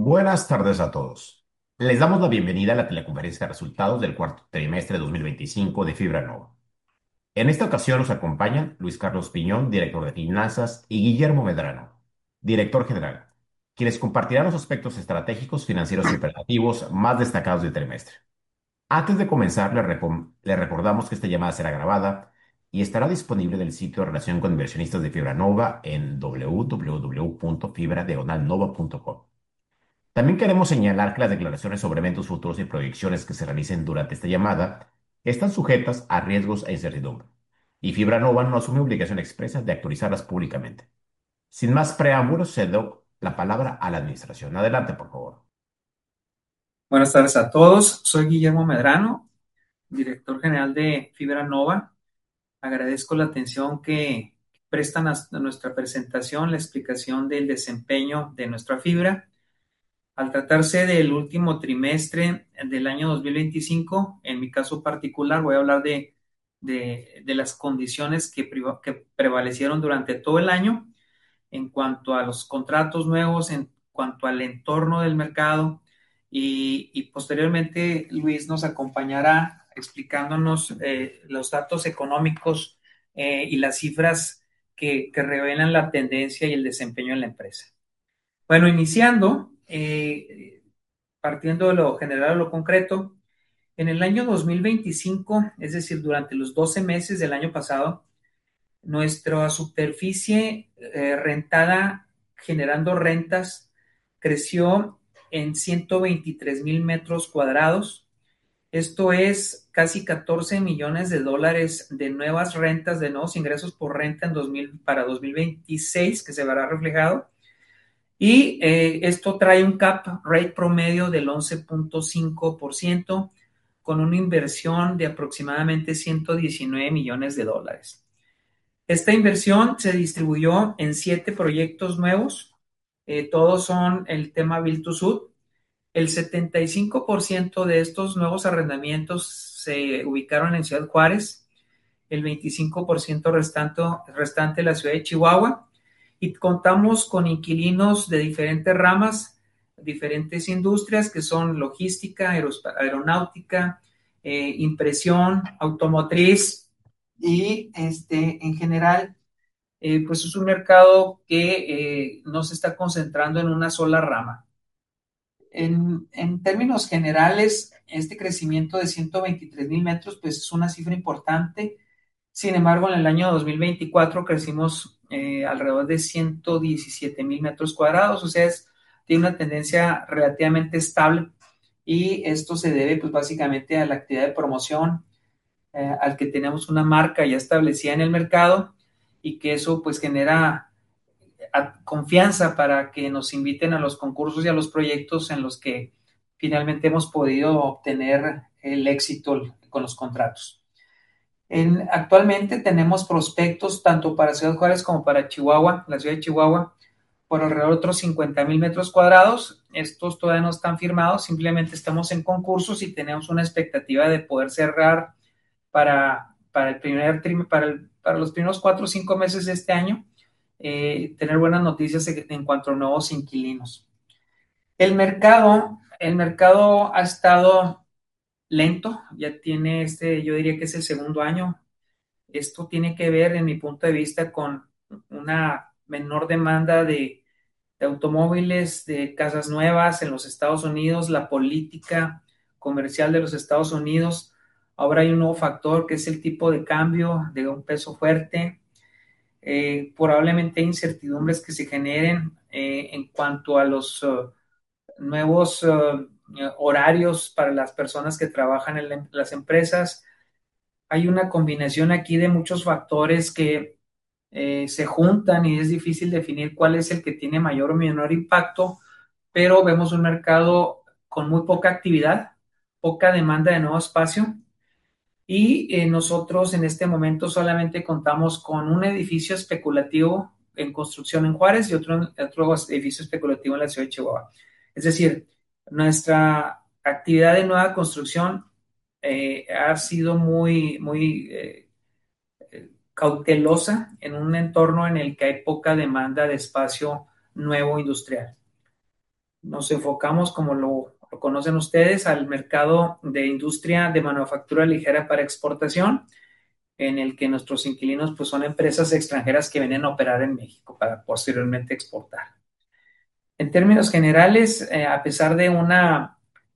Buenas tardes a todos. Les damos la bienvenida a la teleconferencia de resultados del cuarto trimestre de 2025 de Fibra Nova. En esta ocasión nos acompañan Luis Carlos Piñón, director de finanzas, y Guillermo Medrano, director general, quienes compartirán los aspectos estratégicos, financieros y operativos más destacados del trimestre. Antes de comenzar, le recordamos que esta llamada será grabada y estará disponible en el sitio de relación con inversionistas de Fibra Nova en www.fibra-nova.com. También queremos señalar que las declaraciones sobre eventos futuros y proyecciones que se realicen durante esta llamada están sujetas a riesgos e incertidumbre, y Fibra Nova no asume obligación expresa de actualizarlas públicamente. Sin más preámbulos, cedo la palabra a la administración. Adelante, por favor. Buenas tardes a todos. Soy Guillermo Medrano, director general de Fibra Nova. Agradezco la atención que prestan a nuestra presentación, la explicación del desempeño de nuestra fibra. Al tratarse del último trimestre del año 2025, en mi caso particular, voy a hablar de las condiciones que prevalecieron durante todo el año en cuanto a los contratos nuevos, en cuanto al entorno del mercado y posteriormente Luis nos acompañará explicándonos los datos económicos y las cifras que revelan la tendencia y el desempeño en la empresa. Bueno, iniciando, partiendo de lo general a lo concreto, en el año 2025, es decir, durante los 12 meses del año pasado, nuestra superficie rentada, generando rentas, creció en 123,000 metros cuadrados. Esto es casi 14 millones de dólares de nuevas rentas, de nuevos ingresos por renta para 2026, que se verá reflejado. Y esto trae un cap rate promedio del 11.5% con una inversión de aproximadamente 119 millones de dólares. Esta inversión se distribuyó en 7 proyectos nuevos. Todos son el tema Build to Suit. El 75% de estos nuevos arrendamientos se ubicaron en Ciudad Juárez, el 25% restante en la ciudad de Chihuahua, y contamos con inquilinos de diferentes ramas, diferentes industrias que son logística, aeronáutica, impresión, automotriz y en general pues es un mercado que no se está concentrando en una sola rama. En términos generales, este crecimiento de 123,000 metros pues es una cifra importante. Sin embargo, en el año 2024 crecimos alrededor de 117,000 metros cuadrados, o sea, tiene una tendencia relativamente estable y esto se debe pues básicamente a la actividad de promoción, al que tenemos una marca ya establecida en el mercado y que eso pues genera confianza para que nos inviten a los concursos y a los proyectos en los que finalmente hemos podido obtener el éxito con los contratos. Actualmente tenemos prospectos tanto para Ciudad Juárez como para Chihuahua, la ciudad de Chihuahua, por alrededor de otros 50,000 metros cuadrados. Estos todavía no están firmados, simplemente estamos en concursos y tenemos una expectativa de poder cerrar para los primeros 4 o 5 meses de este año, tener buenas noticias en cuanto a nuevos inquilinos. El mercado ha estado lento, ya tiene yo diría que es el segundo año. Esto tiene que ver, en mi punto de vista, con una menor demanda de automóviles, de casas nuevas en los Estados Unidos, la política comercial de los Estados Unidos. Ahora hay un nuevo factor que es el tipo de cambio de un peso fuerte. Probablemente incertidumbres que se generen en cuanto a los nuevos horarios para las personas que trabajan en las empresas. Hay una combinación aquí de muchos factores que se juntan y es difícil definir cuál es el que tiene mayor o menor impacto, pero vemos un mercado con muy poca actividad, poca demanda de nuevo espacio y nosotros en este momento solamente contamos con un edificio especulativo en construcción en Juárez y otro edificio especulativo en la ciudad de Chihuahua. Es decir, nuestra actividad de nueva construcción ha sido muy cautelosa en un entorno en el que hay poca demanda de espacio nuevo industrial. Nos enfocamos, como lo conocen ustedes, al mercado de industria de manufactura ligera para exportación, en el que nuestros inquilinos pues, son empresas extranjeras que vienen a operar en México para posteriormente exportar. En términos generales, a pesar de una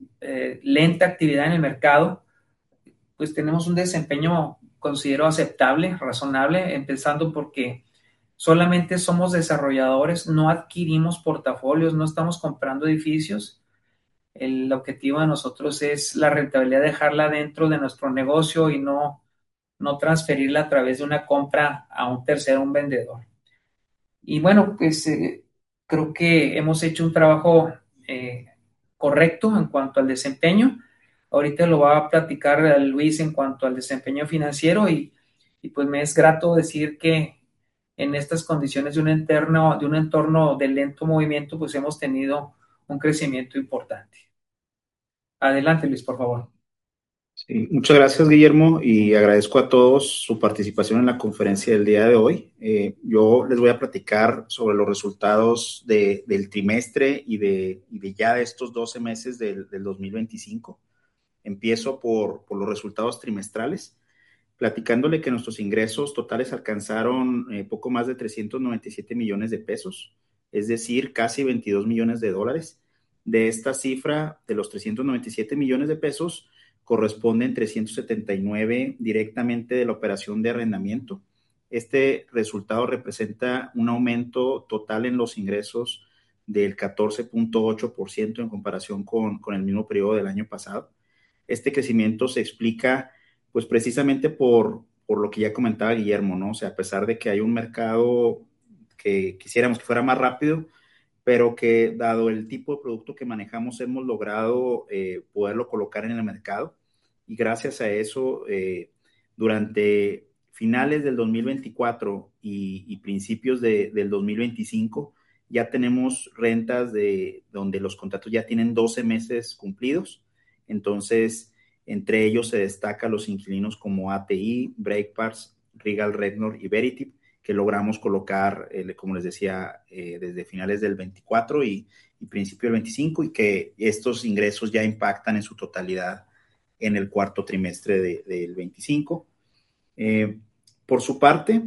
lenta actividad en el mercado, pues tenemos un desempeño, considero aceptable, razonable, empezando porque solamente somos desarrolladores, no adquirimos portafolios, no estamos comprando edificios. El objetivo de nosotros es la rentabilidad, dejarla dentro de nuestro negocio y no transferirla a través de una compra a un tercero, un vendedor. Y bueno, pues creo que hemos hecho un trabajo eh, correcto en cuanto al desempeño. Ahorita lo va a platicar Luis en cuanto al desempeño financiero y pues me es grato decir que en estas condiciones de un entorno de lento movimiento, pues hemos tenido un crecimiento importante. Adelante, Luis, por favor. Sí, muchas gracias, Guillermo, y agradezco a todos su participación en la conferencia del día de hoy. Yo les voy a platicar sobre los resultados del trimestre y de ya de estos 12 meses del 2025. Empiezo por los resultados trimestrales, platicándole que nuestros ingresos totales alcanzaron poco más de 397 millones de pesos, es decir, casi 22 millones de dólares. De esta cifra, de los 397 millones de pesos, corresponden 379 directamente de la operación de arrendamiento. Este resultado representa un aumento total en los ingresos del 14.8% en comparación con el mismo periodo del año pasado. Este crecimiento se explica pues precisamente por lo que ya comentaba Guillermo, ¿no? O sea, a pesar de que hay un mercado que quisiéramos que fuera más rápido, pero que dado el tipo de producto que manejamos hemos logrado poderlo colocar en el mercado y gracias a eso durante finales del 2024 y principios del 2025 ya tenemos rentas de donde los contratos ya tienen 12 meses cumplidos. Entonces, entre ellos se destacan los inquilinos como ATI, Breakparts, Regal Rexnord y Veritip, que logramos colocar, como les decía, desde finales del 24 y principio del 25, y que estos ingresos ya impactan en su totalidad en el cuarto trimestre del 25. Eh, por su parte,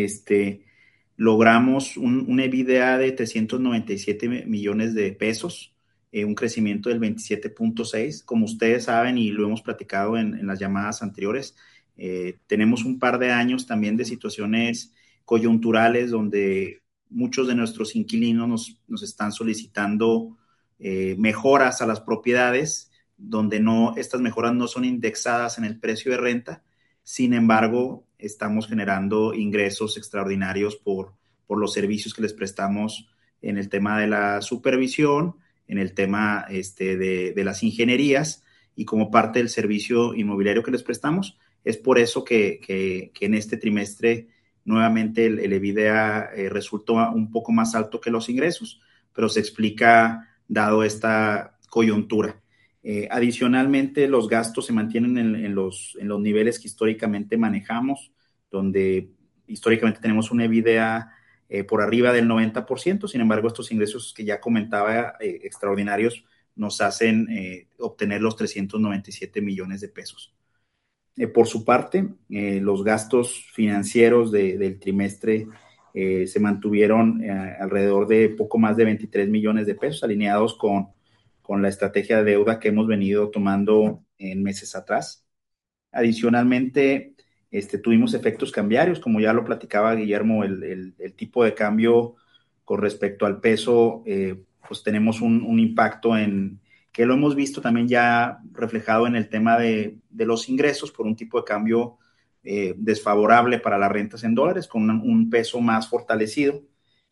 logramos un EBITDA de 397 millones de pesos, un crecimiento del 27.6. Como ustedes saben y lo hemos platicado en las llamadas anteriores, tenemos un par de años también de situaciones coyunturales donde muchos de nuestros inquilinos nos están solicitando mejoras a las propiedades, donde estas mejoras no son indexadas en el precio de renta. Sin embargo, estamos generando ingresos extraordinarios por los servicios que les prestamos en el tema de la supervisión, en el tema de las ingenierías y como parte del servicio inmobiliario que les prestamos. Es por eso que en este trimestre nuevamente el EBITDA resultó un poco más alto que los ingresos, pero se explica dado esta coyuntura. Adicionalmente, los gastos se mantienen en los niveles que históricamente manejamos, donde históricamente tenemos un EBITDA por arriba del 90%. Sin embargo, estos ingresos que ya comentaba, extraordinarios, nos hacen obtener los 397 millones de pesos. Por su parte, los gastos financieros del trimestre se mantuvieron alrededor de poco más de 23 millones de pesos, alineados con la estrategia de deuda que hemos venido tomando en meses atrás. Adicionalmente, tuvimos efectos cambiarios, como ya lo platicaba Guillermo, el tipo de cambio con respecto al peso, pues tenemos un impacto que lo hemos visto también ya reflejado en el tema de los ingresos por un tipo de cambio desfavorable para las rentas en dólares, con un peso más fortalecido,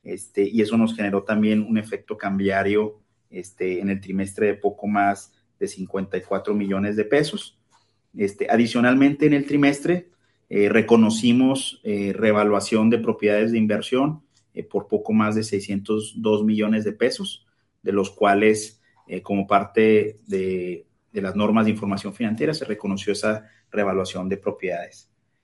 y eso nos generó también un efecto cambiario en el trimestre de poco más de 54 millones de pesos. Adicionalmente, en el trimestre reconocimos revaluación de propiedades de inversión por poco más de 602 millones de pesos, de los cuales, como parte de las normas de información financiera, se reconoció esa revaluación de propiedades.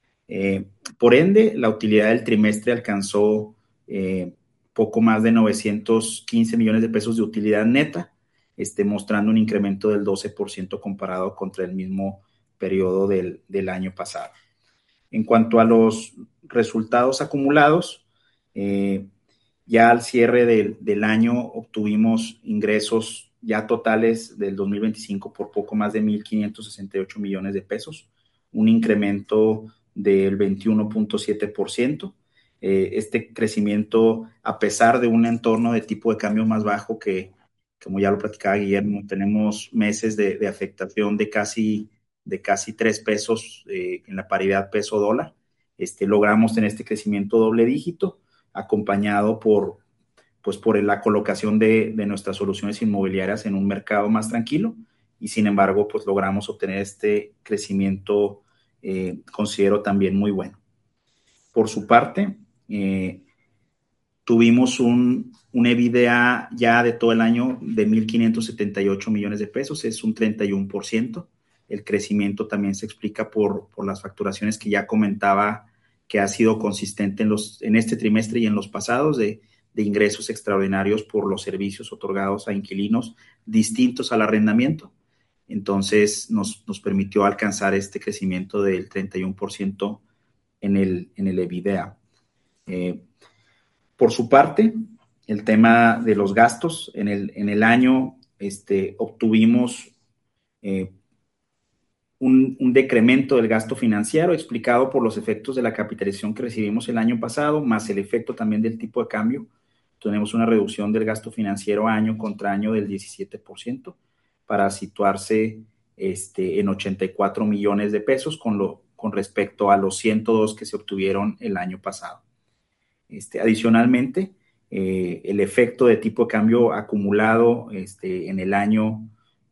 Por ende, la utilidad del trimestre alcanzó poco más de 915 millones de pesos de utilidad neta, mostrando un incremento del 12% comparado contra el mismo periodo del año pasado. En cuanto a los resultados acumulados, ya al cierre del año obtuvimos ingresos ya totales del 2025 por poco más de 1,568 millones de pesos, un incremento del 21.7%. Este crecimiento, a pesar de un entorno de tipo de cambio más bajo que, como ya lo platicaba Guillermo, tenemos meses de afectación de casi 3 pesos en la paridad peso-dólar. Logramos tener este crecimiento doble dígito, acompañado por la colocación de nuestras soluciones inmobiliarias en un mercado más tranquilo, y sin embargo, pues logramos obtener este crecimiento, considero también muy bueno. Por su parte, tuvimos un EBITDA ya de todo el año de 1,578 millones de pesos, es un 31%. El crecimiento también se explica por las facturaciones que ya comentaba, que ha sido consistente en este trimestre y en los pasados, de ingresos extraordinarios por los servicios otorgados a inquilinos distintos al arrendamiento. Entonces, nos permitió alcanzar este crecimiento del 31% en el EBITDA. Por su parte, el tema de los gastos, en el año obtuvimos un decremento del gasto financiero explicado por los efectos de la capitalización que recibimos el año pasado, más el efecto también del tipo de cambio. Tenemos una reducción del gasto financiero año contra año del 17%, para situarse en 84 millones de pesos con respecto a los 102 que se obtuvieron el año pasado. Adicionalmente, el efecto de tipo de cambio acumulado en el año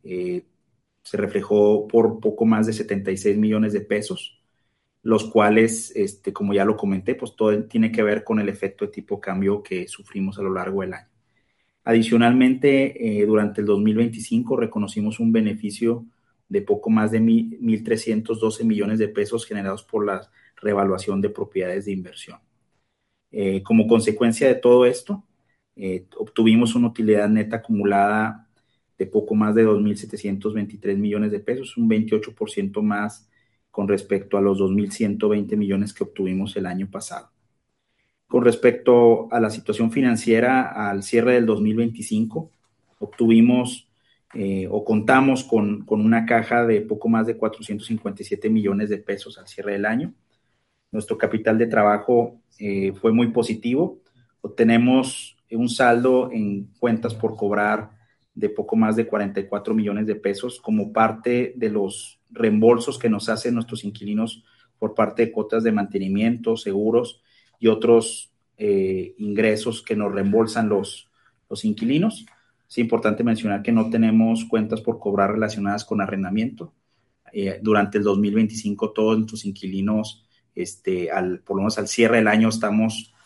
se reflejó por poco más de 76 millones de pesos, los cuales, como ya lo comenté, pues todo tiene que ver con el efecto de tipo de cambio que sufrimos a lo largo del año. Adicionalmente, durante el 2025 reconocimos un beneficio de poco más de 1,312 millones de pesos generados por la revaluación de propiedades de inversión. Como consecuencia de todo esto, obtuvimos una utilidad neta acumulada de poco más de 2,723 millones de pesos, un 28% más con respecto a los 2,120 millones que obtuvimos el año pasado. Con respecto a la situación financiera al cierre del 2025, obtuvimos o contamos con una caja de poco más de 457 millones de pesos al cierre del año. Nuestro capital de trabajo fue muy positivo. Obtenemos un saldo en cuentas por cobrar de poco más de 44 millones de pesos como parte de los reembolsos que nos hacen nuestros inquilinos por parte de cuotas de mantenimiento, seguros y otros ingresos que nos reembolsan los inquilinos. Es importante mencionar que no tenemos cuentas por cobrar relacionadas con arrendamiento. Durante el 2025 todos nuestros inquilinos, por lo menos al cierre del año, estamos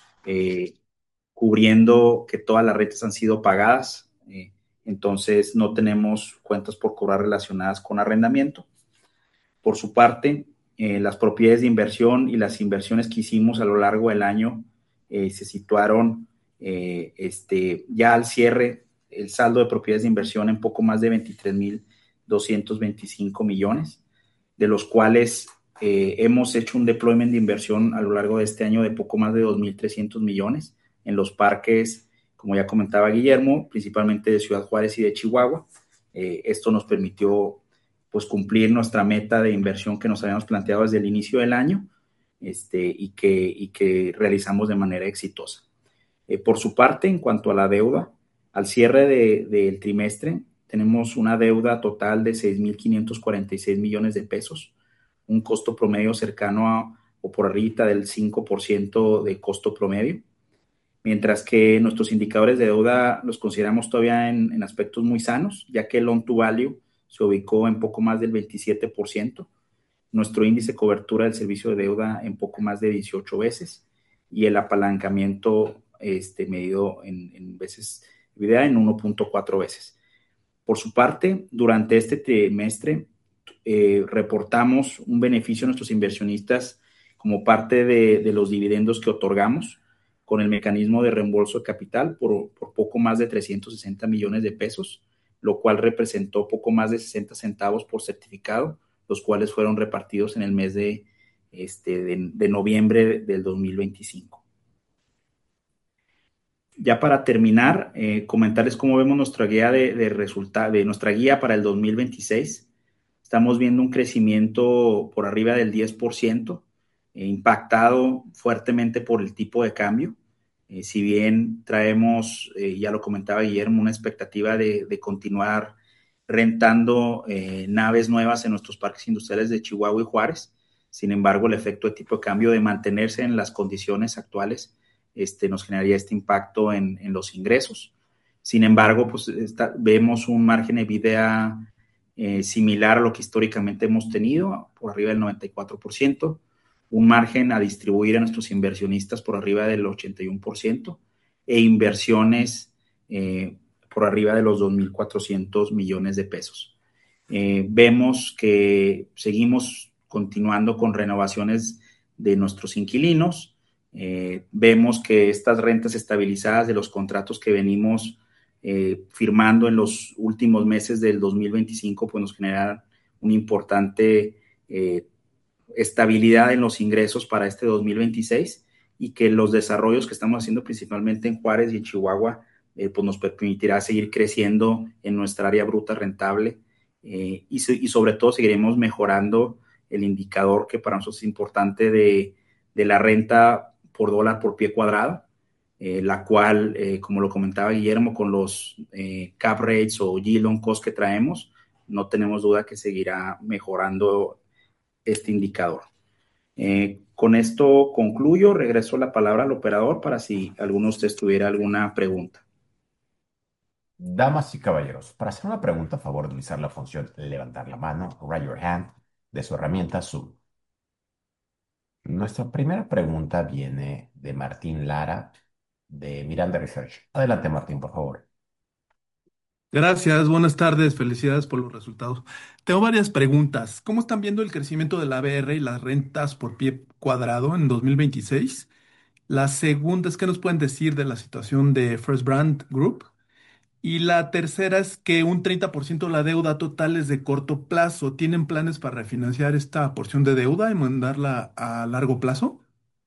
cubriendo que todas las rentas han sido pagadas. Entonces no tenemos cuentas por cobrar relacionadas con arrendamiento. Por su parte, las propiedades de inversión y las inversiones que hicimos a lo largo del año se situaron ya al cierre, el saldo de propiedades de inversión en poco más de 23,225 millones, de los cuales hemos hecho un deployment de inversión a lo largo de este año de poco más de 2,300 millones en los parques, como ya comentaba Guillermo, principalmente de Ciudad Juárez y de Chihuahua. Esto nos permitió pues cumplir nuestra meta de inversión que nos habíamos planteado desde el inicio del año, y que realizamos de manera exitosa. Por su parte, en cuanto a la deuda, al cierre del trimestre tenemos una deuda total de 6,546 millones de pesos, un costo promedio cercano o por arriba del 5% de costo promedio, mientras que nuestros indicadores de deuda los consideramos todavía en aspectos muy sanos, ya que el loan to value se ubicó en poco más del 27%, nuestro índice de cobertura del servicio de deuda en poco más de 18 veces y el apalancamiento medido en veces EBITDA en 1.4 veces. Por su parte, durante este trimestre reportamos un beneficio a nuestros inversionistas como parte de los dividendos que otorgamos con el mecanismo de reembolso de capital por poco más de 360 millones de pesos, lo cual representó poco más de 60 centavos por certificado, los cuales fueron repartidos en el mes de noviembre del 2025. Ya para terminar, comentarles cómo vemos nuestra guía de nuestra guía para el 2026. Estamos viendo un crecimiento por arriba del 10%, impactado fuertemente por el tipo de cambio. Si bien traemos, ya lo comentaba Guillermo, una expectativa de continuar rentando naves nuevas en nuestros parques industriales de Chihuahua y Juárez. Sin embargo, el efecto de tipo de cambio de mantenerse en las condiciones actuales nos generaría este impacto en los ingresos. Sin embargo, pues vemos un margen de EBITDA similar a lo que históricamente hemos tenido, por arriba del 94%, un margen a distribuir a nuestros inversionistas por arriba del 81% e inversiones por arriba de los 2.400 millones de pesos. Vemos que seguimos continuando con renovaciones de nuestros inquilinos. Vemos que estas rentas estabilizadas de los contratos que venimos firmando en los últimos meses del 2025, pues nos generan una importante estabilidad en los ingresos para este 2026 y que los desarrollos que estamos haciendo principalmente en Juárez y en Chihuahua, pues nos permitirá seguir creciendo en nuestra área bruta rentable y sobre todo seguiremos mejorando el indicador que para nosotros es importante de la renta por dólar por pie cuadrado, la cual, como lo comentaba Guillermo, con los cap rates o yield on cost que traemos, no tenemos duda que seguirá mejorando este indicador. Con esto concluyo, regreso la palabra al operador para si alguno de ustedes tuviera alguna pregunta. Damas y caballeros, para hacer una pregunta, a favor de utilizar la función levantar la mano, raise your hand, de su herramienta Zoom. Nuestra primera pregunta viene de Martín Lara, de Miranda Research. Adelante, Martín, por favor. Gracias, buenas tardes, felicidades por los resultados. Tengo varias preguntas. ¿Cómo están viendo el crecimiento del ABR y las rentas por pie cuadrado en 2026? La segunda es qué nos pueden decir de la situación de First Brand Group. Y la tercera es que un 30% de la deuda total es de corto plazo. ¿Tienen planes para refinanciar esta porción de deuda y mandarla a largo plazo?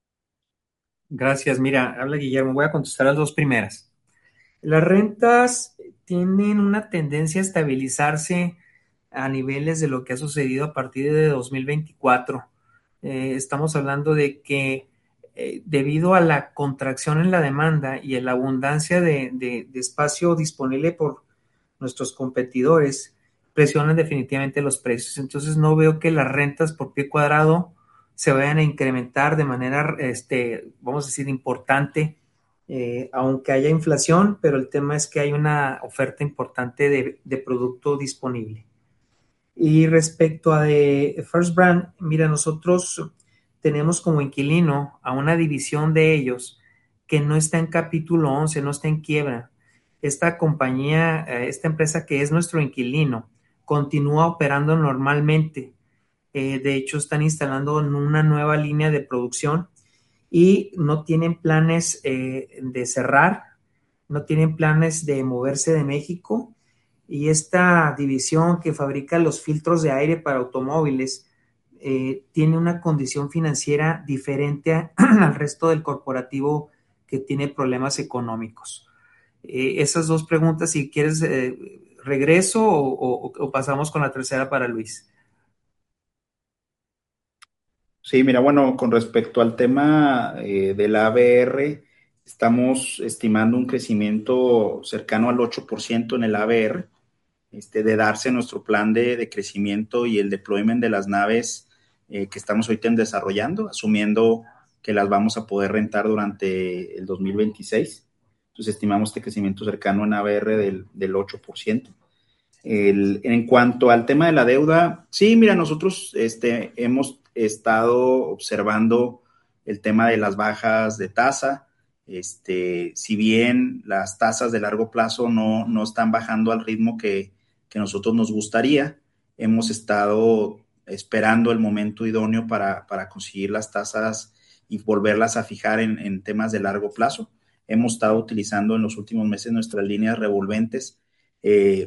Gracias. Mira, habla Guillermo. Voy a contestar las dos primeras. Las rentas tienen una tendencia a estabilizarse a niveles de lo que ha sucedido a partir de 2024. Estamos hablando de que debido a la contracción en la demanda y a la abundancia de espacio disponible por nuestros competidores, presionan definitivamente los precios. Entonces no veo que las rentas por pie cuadrado se vayan a incrementar de manera, vamos a decir, importante, aunque haya inflación, pero el tema es que hay una oferta importante de producto disponible. Y respecto a de First Brand, mira, nosotros tenemos como inquilino a una división de ellos que no está en capítulo 11, no está en quiebra. Esta compañía, esta empresa que es nuestro inquilino, continúa operando normalmente. De hecho, están instalando una nueva línea de producción y no tienen planes de cerrar, no tienen planes de moverse de México, y esta división que fabrica los filtros de aire para automóviles tiene una condición financiera diferente al resto del corporativo que tiene problemas económicos. Esas dos preguntas, si quieres, regreso o pasamos con la tercera para Luis. Sí, mira, bueno, con respecto al tema del ABR, estamos estimando un crecimiento cercano al 8% en el ABR, de darse nuestro plan de crecimiento y el deployment de las naves que estamos ahorita desarrollando, asumiendo que las vamos a poder rentar durante el 2026. Entonces estimamos este crecimiento cercano en ABR del 8%. En cuanto al tema de la deuda, sí, mira, nosotros hemos estado observando el tema de las bajas de tasa. Si bien las tasas de largo plazo no están bajando al ritmo que nosotros nos gustaría, hemos estado esperando el momento idóneo para conseguir las tasas y volverlas a fijar en temas de largo plazo. Hemos estado utilizando en los últimos meses nuestras líneas revolventes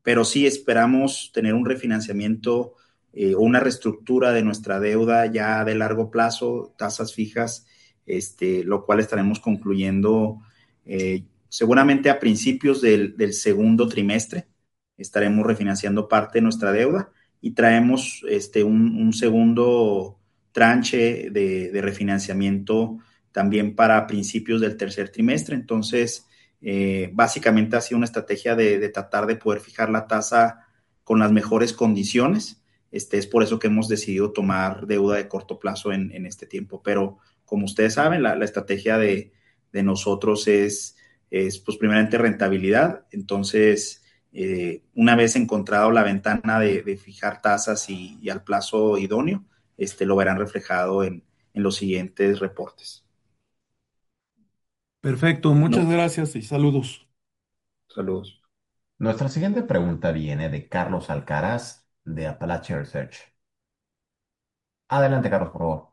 pero sí esperamos tener un refinanciamiento o una reestructura de nuestra deuda ya de largo plazo, tasas fijas, lo cual estaremos concluyendo seguramente a principios del segundo trimestre. Estaremos refinanciando parte de nuestra deuda y traemos un segundo tranche de refinanciamiento también para principios del tercer trimestre. Entonces, básicamente ha sido una estrategia de tratar de poder fijar la tasa con las mejores condiciones. Es por eso que hemos decidido tomar deuda de corto plazo en este tiempo. Pero como ustedes saben, la estrategia de nosotros es pues primeramente rentabilidad. Entonces, una vez encontrado la ventana de fijar tasas y al plazo idóneo, lo verán reflejado en los siguientes reportes. Perfecto, muchas No, gracias y saludos. saludos. Nuestra siguiente pregunta viene de Carlos Alcaraz de Appalachia Research. Adelante, Carlos, por favor.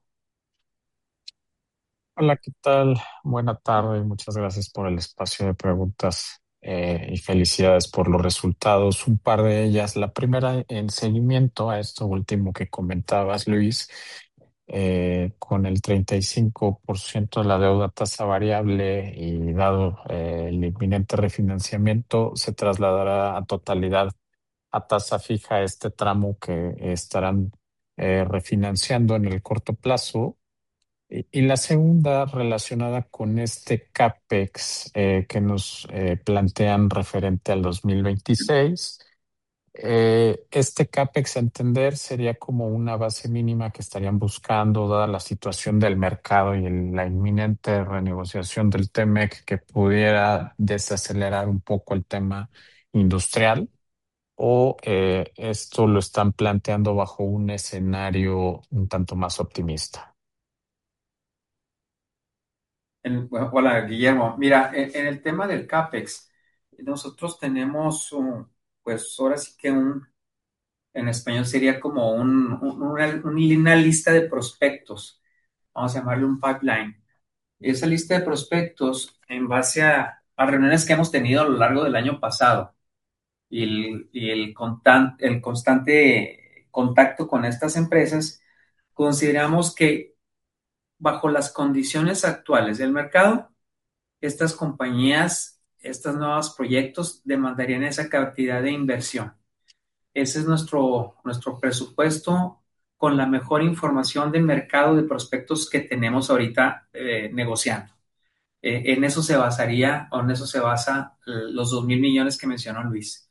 Hola, ¿qué tal? Buena tarde, muchas gracias por el espacio de preguntas y felicidades por los resultados. Un par de ellas. La primera, en seguimiento a esto último que comentabas, Luis, con el 35% de la deuda tasa variable y dado el inminente refinanciamiento, se trasladará a totalidad a tasa fija este tramo que estarán refinanciando en el corto plazo. Y la segunda relacionada con este CAPEX que nos plantean referente al 2026. Este CAPEX a entender sería como una base mínima que estarían buscando, dada la situación del mercado y la inminente renegociación del TEMEC, que pudiera desacelerar un poco el tema industrial, o esto lo están planteando bajo un escenario un tanto más optimista. Bueno, hola, Guillermo. Mira, en el tema del CAPEX, nosotros tenemos, pues ahora sí que en español sería como una lista de prospectos, vamos a llamarle un pipeline. Y esa lista de prospectos, en base a reuniones que hemos tenido a lo largo del año pasado y el constante contacto con estas empresas, consideramos que bajo las condiciones actuales del mercado, estas compañías, estos nuevos proyectos demandarían esa cantidad de inversión. Ese es nuestro presupuesto con la mejor información del mercado de prospectos que tenemos ahorita negociando. En eso se basaría, o en eso se basa los 2.000 millones que mencionó Luis.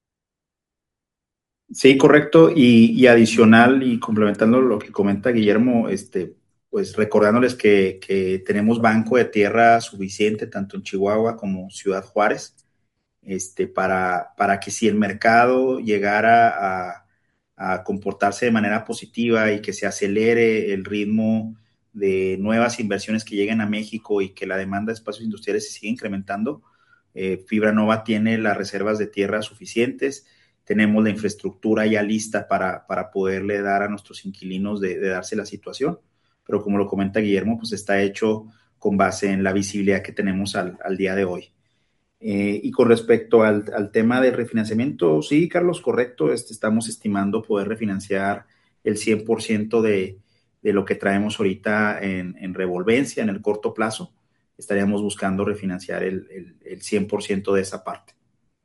Sí, correcto. Y adicional y complementando lo que comenta Guillermo, pues recordándoles que tenemos banco de tierra suficiente tanto en Chihuahua como Ciudad Juárez, para que si el mercado llegara a comportarse de manera positiva y que se acelere el ritmo de nuevas inversiones que lleguen a México y que la demanda de espacios industriales se siga incrementando, Fibra Nova tiene las reservas de tierra suficientes, tenemos la infraestructura ya lista para poderle dar a nuestros inquilinos de darse la situación, pero como lo comenta Guillermo, pues está hecho con base en la visibilidad que tenemos al día de hoy. Y con respecto al tema del refinanciamiento, sí, Carlos, correcto. Estamos estimando poder refinanciar el 100% de lo que traemos ahorita en revolvencia en el corto plazo. Estaríamos buscando refinanciar el 100% de esa parte.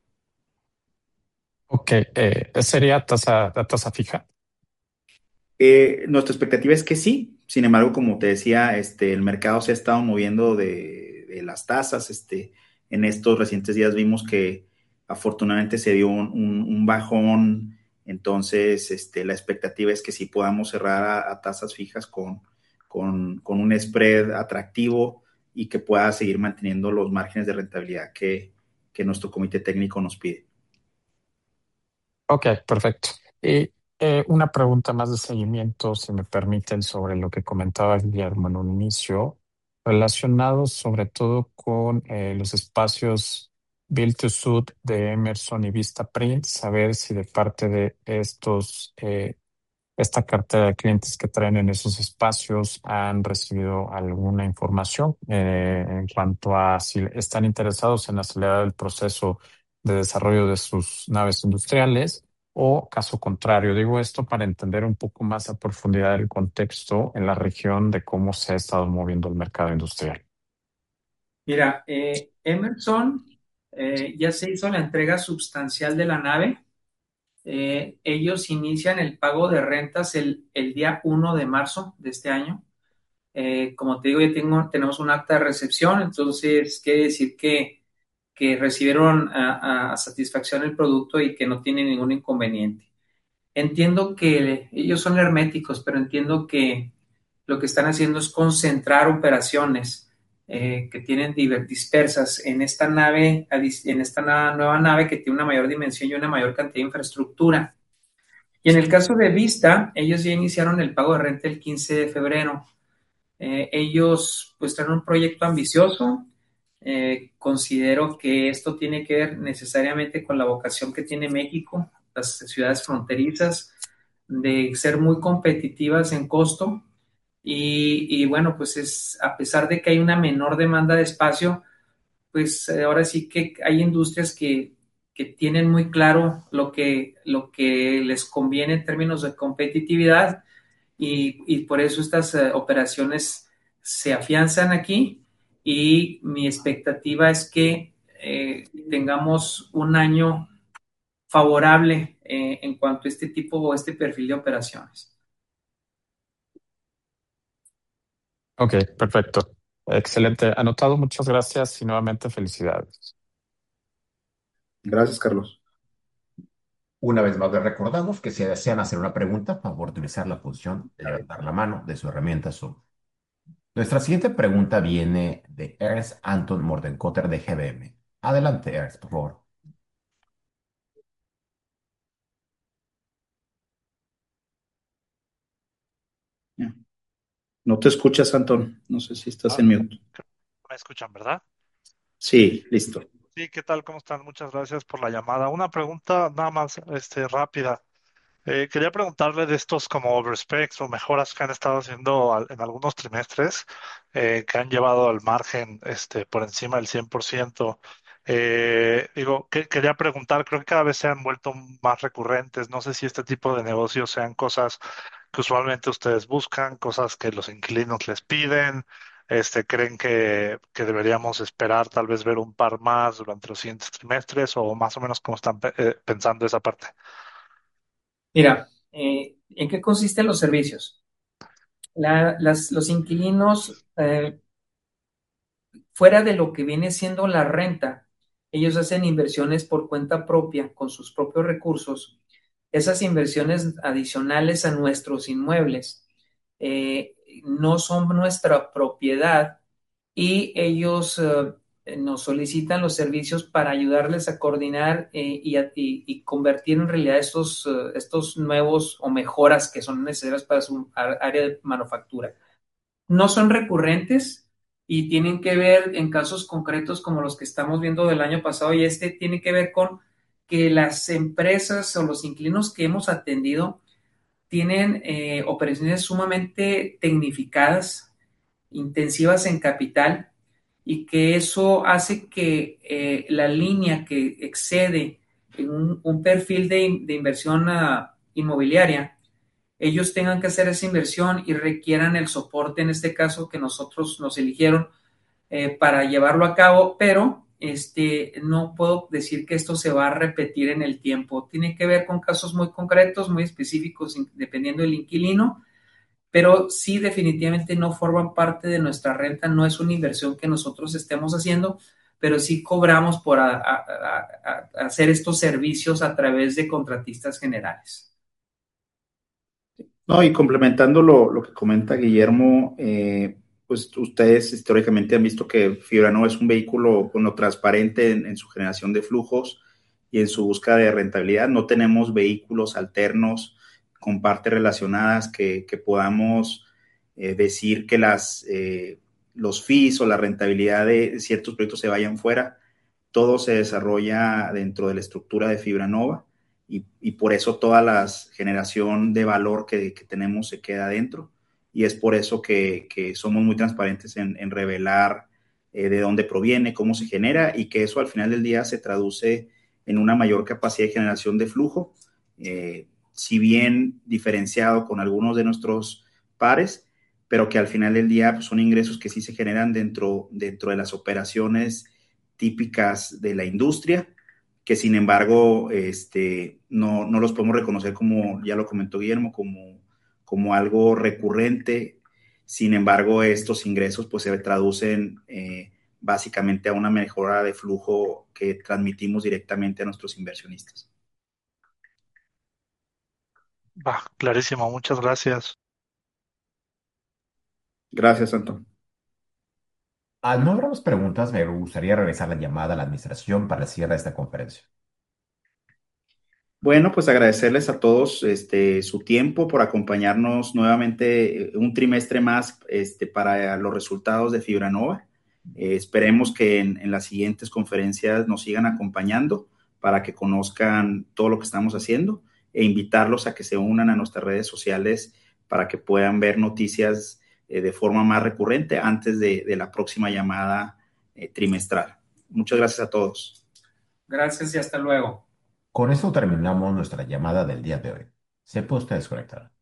Ok, ¿sería tasa fija? Nuestra expectativa es que sí. Sin embargo, como te decía, el mercado se ha estado moviendo de las tasas. En estos recientes días vimos que afortunadamente se dio un bajón. Entonces, la expectativa es que sí podamos cerrar a tasas fijas con un spread atractivo y que pueda seguir manteniendo los márgenes de rentabilidad que nuestro comité técnico nos pide. Ok, perfecto. Y una pregunta más de seguimiento, si me permiten, sobre lo que comentaba Guillermo en un inicio, relacionados sobre todo con los espacios Build to Suit de Emerson y Vistaprint, saber si de parte de esta cartera de clientes que traen en esos espacios han recibido alguna información en cuanto a si están interesados en acelerar el proceso de desarrollo de sus naves industriales, o caso contrario. Digo esto para entender un poco más a profundidad el contexto en la región de cómo se ha estado moviendo el mercado industrial. Mira, Emerson ya se hizo la entrega sustancial de la nave. Ellos inician el pago de rentas el día 1 de marzo de este año. Como te digo, tenemos un acta de recepción, entonces quiere decir que recibieron a satisfacción el producto y que no tienen ningún inconveniente. Entiendo que ellos son herméticos, pero entiendo que lo que están haciendo es concentrar operaciones que tienen dispersas en esta nave, en esta nueva nave que tiene una mayor dimensión y una mayor cantidad de infraestructura. Y en el caso de Vista, ellos ya iniciaron el pago de renta el 15 de febrero. Ellos pues traen un proyecto ambicioso. Considero que esto tiene que ver necesariamente con la vocación que tiene México, las ciudades fronterizas, de ser muy competitivas en costo. Y bueno, pues a pesar de que hay una menor demanda de espacio, pues ahora sí que hay industrias que tienen muy claro lo que les conviene en términos de competitividad y por eso estas operaciones se afianzan aquí y mi expectativa es que tengamos un año favorable en cuanto a este tipo o este perfil de operaciones. Ok, perfecto. Excelente. Anotado, muchas gracias y nuevamente felicidades. Gracias, Carlos. Una vez más les recordamos que si desean hacer una pregunta, favor de utilizar la función levantar la mano de su herramienta Zoom. Nuestra siguiente pregunta viene de Ernst Anton Mordenkotter de GBM. Adelante, Ernst, por favor. No te escuchas, Antón. No sé si estás Ah, en mute. ¿Me escuchan, verdad? Sí, listo. Sí, ¿qué tal? ¿Cómo están? Muchas gracias por la llamada. Una pregunta nada más, rápida. Quería preguntarle de estos como overspecs o mejoras que han estado haciendo en algunos trimestres, que han llevado al margen, por encima del 100%. Digo, quería preguntar, creo que cada vez se han vuelto más recurrentes. No sé si este tipo de negocios sean cosas que usualmente ustedes buscan, cosas que los inquilinos les piden. ¿Creen que deberíamos esperar tal vez ver un par más durante los siguientes trimestres o más o menos cómo están pensando esa parte? Mira, ¿en qué consisten los servicios? Los inquilinos, fuera de lo que viene siendo la renta, ellos hacen inversiones por cuenta propia, con sus propios recursos. Esas inversiones adicionales a nuestros inmuebles no son nuestra propiedad y ellos nos solicitan los servicios para ayudarles a coordinar y convertir en realidad estos nuevos o mejoras que son necesarias para su área de manufactura. No son recurrentes y tienen que ver en casos concretos como los que estamos viendo del año pasado y tiene que ver con que las empresas o los inquilinos que hemos atendido tienen operaciones sumamente tecnificadas, intensivas en capital y que eso hace que la línea que excede en un perfil de inversión inmobiliaria, ellos tengan que hacer esa inversión y requieran el soporte, en este caso, que nosotros nos eligieron para llevarlo a cabo, pero no puedo decir que esto se va a repetir en el tiempo. Tiene que ver con casos muy concretos, muy específicos, dependiendo del inquilino, pero sí definitivamente no forman parte de nuestra renta, no es una inversión que nosotros estemos haciendo, pero sí cobramos por hacer estos servicios a través de contratistas generales. No, y complementando lo que comenta Guillermo, pues ustedes históricamente han visto que Fibrano es un vehículo bueno, transparente en su generación de flujos y en su búsqueda de rentabilidad. No tenemos vehículos alternos con partes relacionadas que podamos decir que los fees o la rentabilidad de ciertos proyectos se vayan fuera. Todo se desarrolla dentro de la estructura de Fibranova y por eso toda la generación de valor que tenemos se queda dentro y es por eso que somos muy transparentes en revelar de dónde proviene, cómo se genera y que eso al final del día se traduce en una mayor capacidad de generación de flujo, si bien diferenciado con algunos de nuestros pares, pero que al final del día pues, son ingresos que sí se generan dentro de las operaciones típicas de la industria, que sin embargo no los podemos reconocer como, ya lo comentó Guillermo, como algo recurrente. Sin embargo, estos ingresos pues se traducen básicamente a una mejora de flujo que transmitimos directamente a nuestros inversionistas. Va, clarísimo, muchas gracias. Gracias, Anton. Al no haber más preguntas, me gustaría regresar la llamada a la administración para el cierre de esta conferencia. Bueno, pues agradecerles a todos su tiempo por acompañarnos nuevamente un trimestre más para los resultados de Fibranova. Esperemos que en las siguientes conferencias nos sigan acompañando para que conozcan todo lo que estamos haciendo e invitarlos a que se unan a nuestras redes sociales para que puedan ver noticias de forma más recurrente antes de la próxima llamada trimestral. Muchas gracias a todos. Gracias y hasta luego. Con esto terminamos nuestra llamada del día de hoy. Se puede usted desconectar.